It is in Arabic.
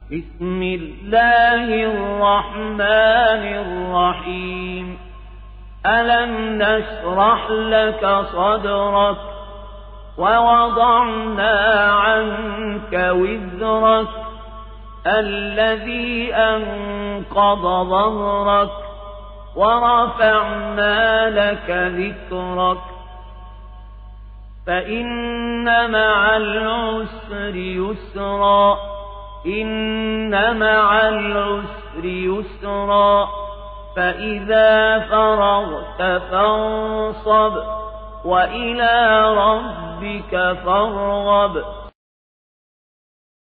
بسم الله الرحمن الرحيم ألم نشرح لك صدرك ووضعنا عنك وزرك الذي أنقض ظهرك ورفعنا لك ذكرك فإن مع العسر يسرا إن مع العسر يسرا فإذا فرغت فانصب وإلى ربك فارغب